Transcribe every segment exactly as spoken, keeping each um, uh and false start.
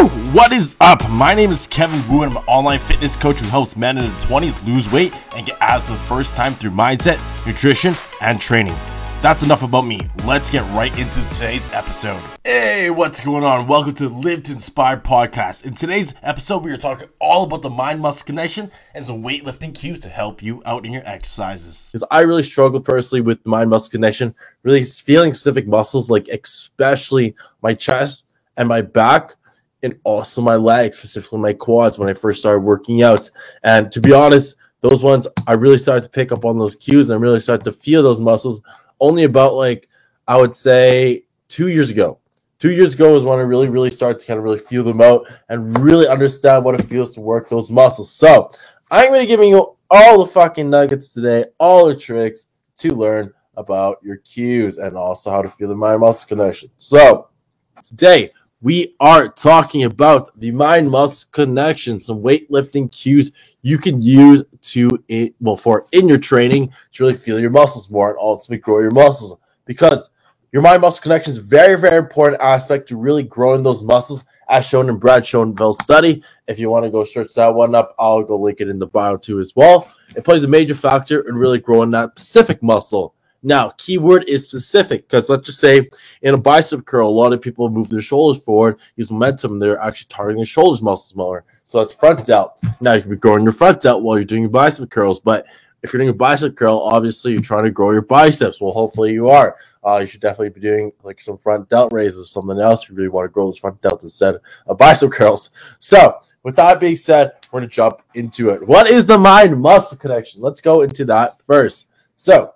Woo! What is up? My name is Kevin Wu, and I'm an online fitness coach who helps men in their twenties lose weight and get abs for the first time through mindset, nutrition, and training. That's enough about me. Let's get right into today's episode. Hey, what's going on? Welcome to the Live to Inspire podcast. In today's episode, we are talking all about the mind-muscle connection and some weightlifting cues to help you out in your exercises. Because I really struggle personally with mind-muscle connection, really feeling specific muscles, like especially my chest and my back, and also my legs, specifically my quads when I first started working out. And to be honest, those ones, I really started to pick up on those cues and really started to feel those muscles only about, like, I would say two years ago. Two years ago is when I really, really started to kind of really feel them out and really understand what it feels to work those muscles. So I'm going to be giving you all the fucking nuggets today, all the tricks to learn about your cues and also how to feel the mind-muscle connection. So today, we are talking about the mind-muscle connection, some weightlifting cues you can use to, well, for in your training to really feel your muscles more and ultimately grow your muscles. Because your mind-muscle connection is a very, very important aspect to really growing those muscles, as shown in Brad Schoenfeld's study. If you want to go search that one up, I'll go link it in the bio too as well. It plays a major factor in really growing that specific muscle. Now, keyword is specific, because let's just say in a bicep curl, a lot of people move their shoulders forward, use momentum, and they're actually targeting the shoulders muscles more. So that's front delt. Now, you can be growing your front delt while you're doing your bicep curls, but if you're doing a bicep curl, obviously you're trying to grow your biceps. Well, hopefully you are. Uh, you should definitely be doing like some front delt raises or something else if you really want to grow those front delts instead of bicep curls. So, with that being said, we're going to jump into it. What is the mind-muscle connection? Let's go into that first. So,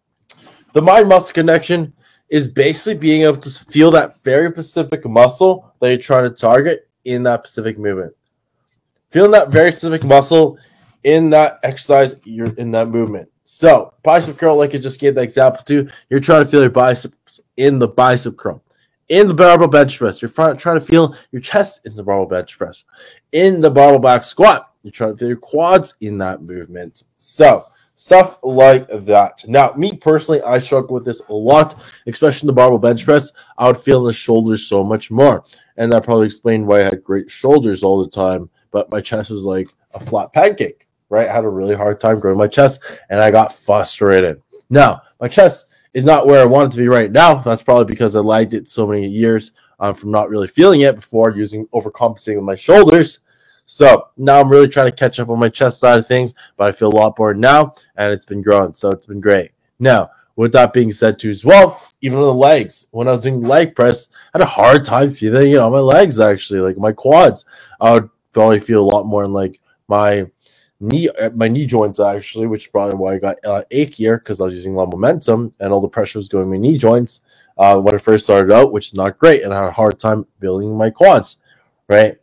the mind-muscle connection is basically being able to feel that very specific muscle that you're trying to target in that specific movement. Feeling that very specific muscle in that exercise, you're in that movement. So, bicep curl, like I just gave the example to, you're trying to feel your biceps in the bicep curl. In the barbell bench press, you're trying to feel your chest in the barbell bench press. In the barbell back squat, you're trying to feel your quads in that movement. So, stuff like that. Now, me personally, I struggle with this a lot, especially in the barbell bench press. I would feel in the shoulders so much more. And that probably explained why I had great shoulders all the time, but my chest was like a flat pancake, right? I had a really hard time growing my chest, and I got frustrated. Now, my chest is not where I want it to be right now. That's probably because I lagged it so many years um, from not really feeling it before, using overcompensating with my shoulders. So now I'm really trying to catch up on my chest side of things, but I feel a lot more now, and it's been growing, so it's been great. Now, with that being said too as well, even on the legs, when I was doing leg press, I had a hard time feeling, you know, my legs actually, like my quads. I would probably feel a lot more in like my knee, my knee joints actually, which is probably why I got uh, achier, because I was using a lot of momentum and all the pressure was going in my knee joints uh, when I first started out, which is not great, and I had a hard time building my quads, right?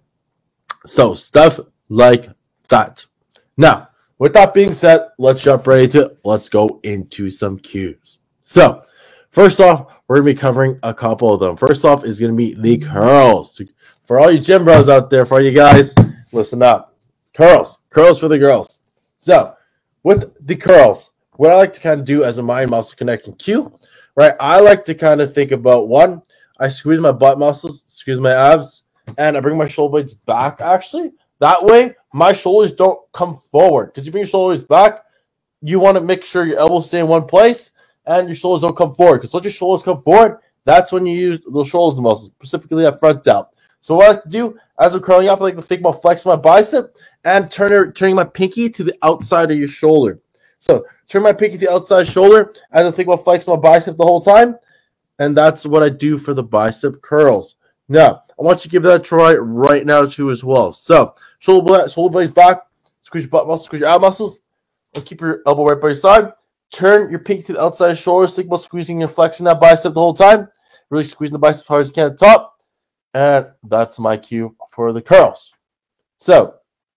So, stuff like that. Now, with that being said, let's jump right into it. Let's go into some cues. So, first off, we're going to be covering a couple of them. First off is going to be the curls. For all you gym bros out there, for all you guys, listen up. Curls. Curls for the girls. So, with the curls, what I like to kind of do as a mind-muscle connecting cue, right, I like to kind of think about, one, I squeeze my butt muscles, squeeze my abs, and I bring my shoulder blades back, actually. That way, my shoulders don't come forward. Because you bring your shoulders back, you want to make sure your elbows stay in one place, and your shoulders don't come forward. Because once your shoulders come forward, that's when you use those shoulders muscles, specifically that front delt. So what I like to do, as I'm curling up, I like to think about flexing my bicep and turn, turning my pinky to the outside of your shoulder. So turn my pinky to the outside shoulder, as I think about flexing my bicep the whole time. And that's what I do for the bicep curls. Now, I want you to give that a try right now too as well. So, shoulder blades, shoulder blades back, squeeze your butt muscles, squeeze your ab muscles, and keep your elbow right by your side. Turn your pinky to the outside shoulder, think about squeezing and flexing that bicep the whole time. Really squeezing the bicep as hard as you can at the top. And that's my cue for the curls. So,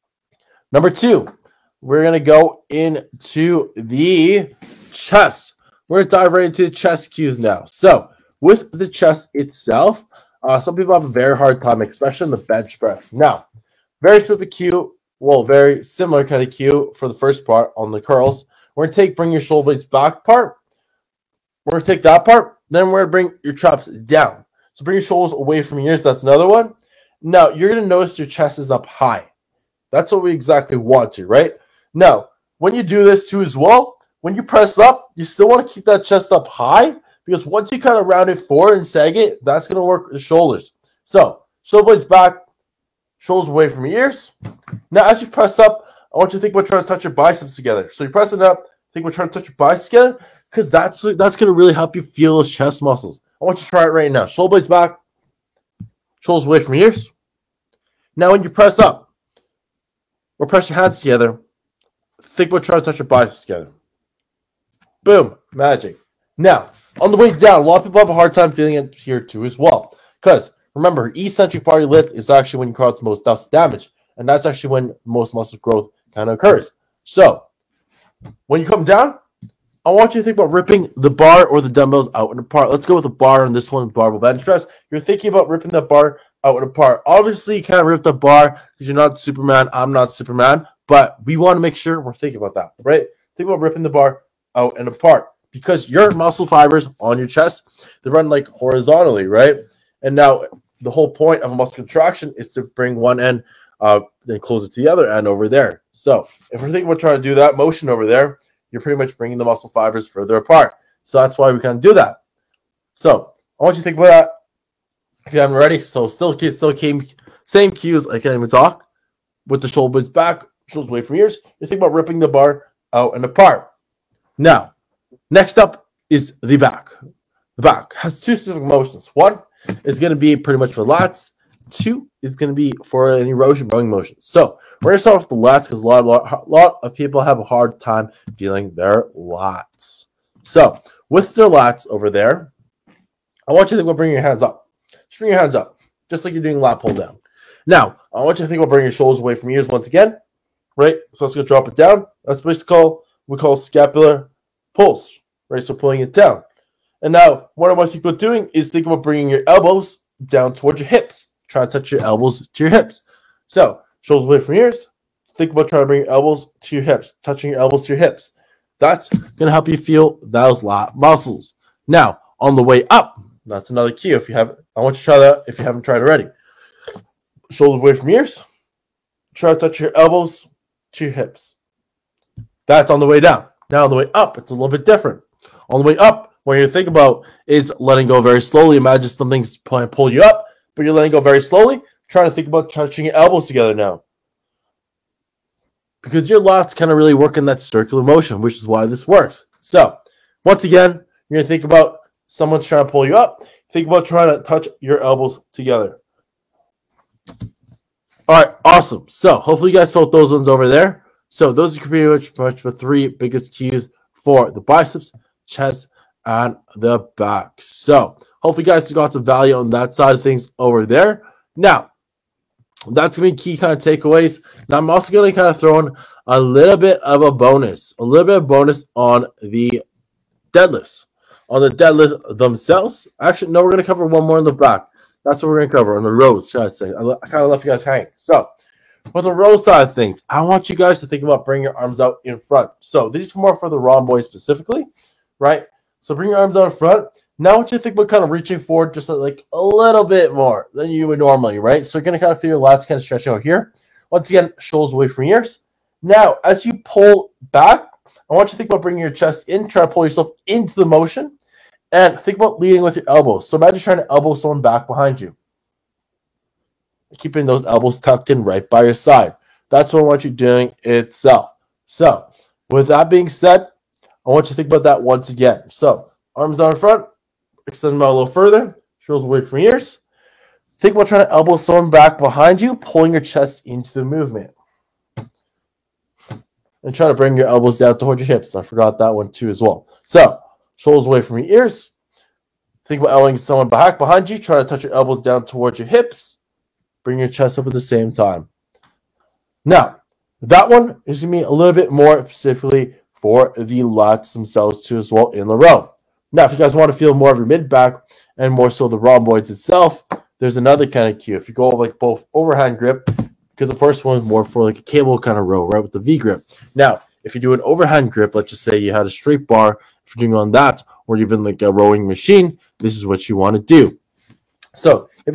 number two, we're going to go into the chest. We're going to dive right into the chest cues now. So, with the chest itself, Uh, some people have a very hard time, especially in the bench press. Now, very specific cue, well, very similar kind of cue for the first part on the curls. We're going to take bring your shoulder blades back part. We're going to take that part. Then we're going to bring your traps down. So bring your shoulders away from your ears. That's another one. Now, you're going to notice your chest is up high. That's what we exactly want to, right? Now, when you do this too as well, when you press up, you still want to keep that chest up high because once you kind of round it forward and sag it, that's going to work the shoulders. So, shoulder blades back, shoulders away from your ears. Now, as you press up, I want you to think about trying to touch your biceps together. So, you're pressing up, think about trying to touch your biceps together because that's, that's going to really help you feel those chest muscles. I want you to try it right now. Shoulder blades back, shoulders away from your ears. Now, when you press up or press your hands together, think about trying to touch your biceps together. Boom, magic. Now, on the way down, a lot of people have a hard time feeling it here too as well. Because remember, eccentric part of your lift is actually when you cause the most muscle damage. And that's actually when most muscle growth kind of occurs. So, when you come down, I want you to think about ripping the bar or the dumbbells out and apart. Let's go with the bar on this one, barbell bench press. You're thinking about ripping that bar out and apart. Obviously, you can't rip the bar because you're not Superman. I'm not Superman. But we want to make sure we're thinking about that, right? Think about ripping the bar out and apart because your muscle fibers on your chest, they run like horizontally, right? And now the whole point of a muscle contraction is to bring one end uh, and close it to the other end over there. So if we're thinking about trying to do that motion over there, you're pretty much bringing the muscle fibers further apart. So that's why we kind of do that. So I want you to think about that if you haven't already. So still, still came, same cues I can't even talk with the shoulder blades back, shoulders away from ears. You think about ripping the bar out and apart. Now, next up is the back. The back has two specific motions. One is going to be pretty much for lats. Two is going to be for an erosion rowing motion. So we're going to start with the lats because a lot, lot, lot of people have a hard time feeling their lats. So with their lats over there, I want you to think about bringing your hands up. Just bring your hands up, just like you're doing lat pull down. Now, I want you to think about bringing your shoulders away from your ears once again, right? So let's go drop it down. That's basically called, we call scapular pulls, right? So pulling it down. And now, what I want you to be doing is think about bringing your elbows down towards your hips. Try to touch your elbows to your hips. So, shoulders away from ears. Think about trying to bring your elbows to your hips, touching your elbows to your hips. That's going to help you feel those lat muscles. Now, on the way up, that's another cue. If you have, I want you to try that if you haven't tried already. Shoulders away from ears. Try to touch your elbows to your hips. That's on the way down. Now, on the way up, it's a little bit different. On the way up, what you think about is letting go very slowly. Imagine something's trying to pull you up, but you're letting go very slowly. Trying to think about touching your elbows together now. Because your lats kind of really work in that circular motion, which is why this works. So, once again, you're going to think about someone's trying to pull you up. Think about trying to touch your elbows together. All right, awesome. So, hopefully you guys felt those ones over there. So, those are pretty much, pretty much the three biggest cues for the biceps, chest, and the back. So, hopefully you guys got some value on that side of things over there. Now, that's going to be key kind of takeaways. Now, I'm also going to kind of throw in a little bit of a bonus, a little bit of bonus on the deadlifts. On the deadlifts themselves. Actually, no, we're going to cover one more in the back. That's what we're going to cover on the rows, should I say. I, I kind of left you guys hanging. So, with the row side of things, I want you guys to think about bringing your arms out in front. So, these are more for the rhomboids specifically, right? So, bring your arms out in front. Now, I want you to think about kind of reaching forward just like a little bit more than you would normally, right? So, you're going to kind of feel your lats kind of stretch out here. Once again, shoulders away from ears. Now, as you pull back, I want you to think about bringing your chest in, try to pull yourself into the motion, and think about leading with your elbows. So, imagine trying to elbow someone back behind you. Keeping those elbows tucked in right by your side. That's what I want you doing itself. So, with that being said, I want you to think about that once again. So, arms out in front, extend them out a little further, shoulders away from ears. Think about trying to elbow someone back behind you, pulling your chest into the movement. And try to bring your elbows down towards your hips. I forgot that one too as well. So, shoulders away from your ears. Think about elbowing someone back behind you, try to touch your elbows down towards your hips. Bring your chest up at the same time. Now, that one is going to be a little bit more specifically for the lats themselves too as well in the row. Now, if you guys want to feel more of your mid-back and more so the rhomboids itself, there's another kind of cue. If you go like both overhand grip, because the first one is more for like a cable kind of row, right, with the V grip. Now, if you do an overhand grip, let's just say you had a straight bar, if you're doing on that, or even like a rowing machine, this is what you want to do. So, if your hands up,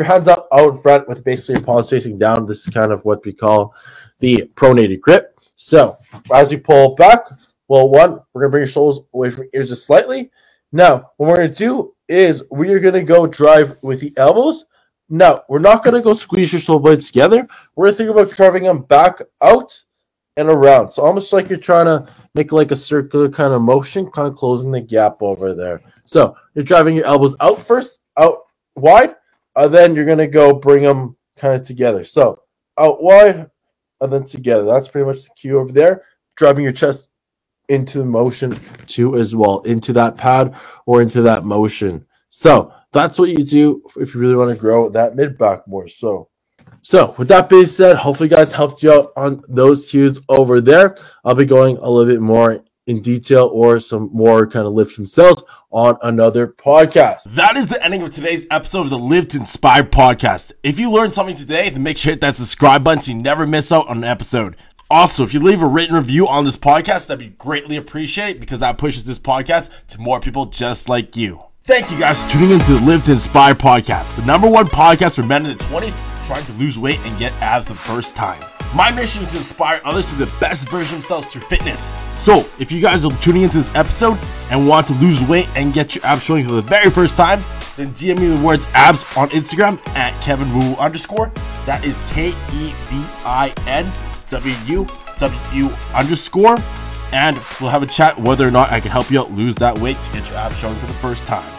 out in front with basically your palms facing down. This is kind of what we call the pronated grip. So as you pull back, well, one, we're going to bring your shoulders away from your ears just slightly. Now, what we're going to do is we are going to go drive with the elbows. Now, we're not going to go squeeze your shoulder blades together. We're going to think about driving them back out and around. So almost like you're trying to make like a circular kind of motion, kind of closing the gap over there. So you're driving your elbows out first, out wide, and then you're going to go bring them kind of together. So out wide and then together. That's pretty much the cue over there. Driving your chest into the motion too as well, into that pad or into that motion. So that's what you do if you really want to grow that mid back more. So, so with that being said, hopefully you guys helped you out on those cues over there. I'll be going a little bit more in detail or some more kind of lift themselves on another podcast. That is the ending of today's episode of the Live to Inspire podcast. If you learned something today, then make sure to hit that subscribe button so you never miss out on an episode. Also, if you leave a written review on this podcast, that'd be greatly appreciated because that pushes this podcast to more people just like you. Thank you guys for tuning in to the Live to Inspire podcast, the number one podcast for men in the twenties trying to lose weight and get abs the first time. My mission is to inspire others to be the best version of themselves through fitness. So, if you guys are tuning into this episode and want to lose weight and get your abs showing for the very first time, then D M me the words abs on Instagram at Kevin Wu underscore. That is K E V I N W W underscore. And we'll have a chat whether or not I can help you out lose that weight to get your abs showing for the first time.